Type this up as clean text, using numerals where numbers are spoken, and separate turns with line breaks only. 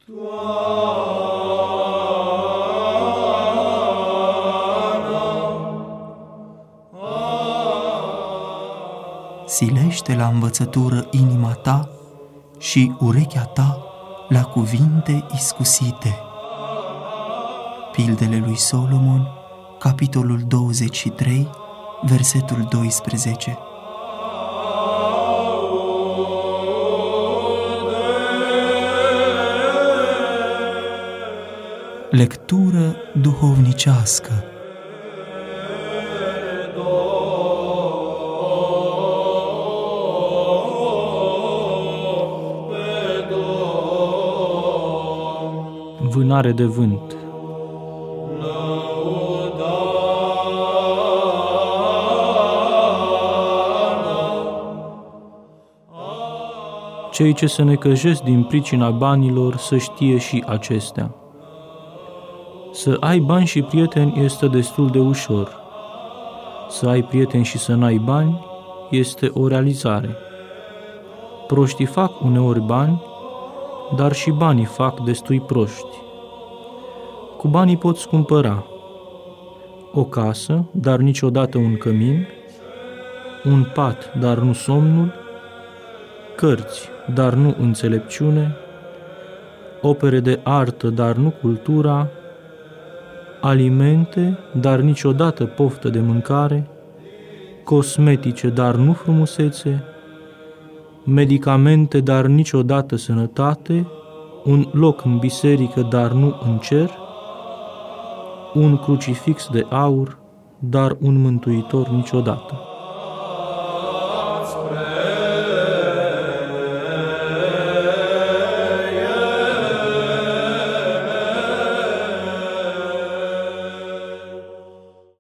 Silește la învățătură inima ta și urechea ta la cuvinte iscusite. Pildele lui Solomon, capitolul 23, versetul 12. Lectură duhovnicească.
Vânare de vânt. Cei ce se necăjesc din pricina banilor să știe și acestea. Să ai bani și prieteni este destul de ușor. Să ai prieteni și să n-ai bani este o realizare. Proștii fac uneori bani, dar și banii fac destui proști. Cu banii poți cumpăra o casă, dar niciodată un cămin, un pat, dar nu somnul, cărți, dar nu înțelepciune, opere de artă, dar nu cultura, alimente, dar niciodată poftă de mâncare, cosmetice, dar nu frumusețe, medicamente, dar niciodată sănătate, un loc în biserică, dar nu în cer, un crucifix de aur, dar un mântuitor niciodată.